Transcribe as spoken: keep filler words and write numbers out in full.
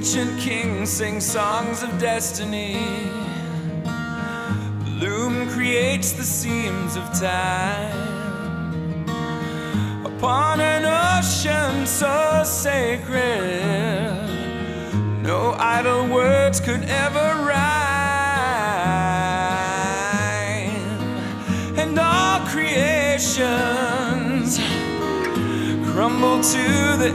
ancient kings sing songs of destiny. Bloom creates the seams of time upon an ocean so sacred, no idle words could ever rhyme. And all creations crumble to the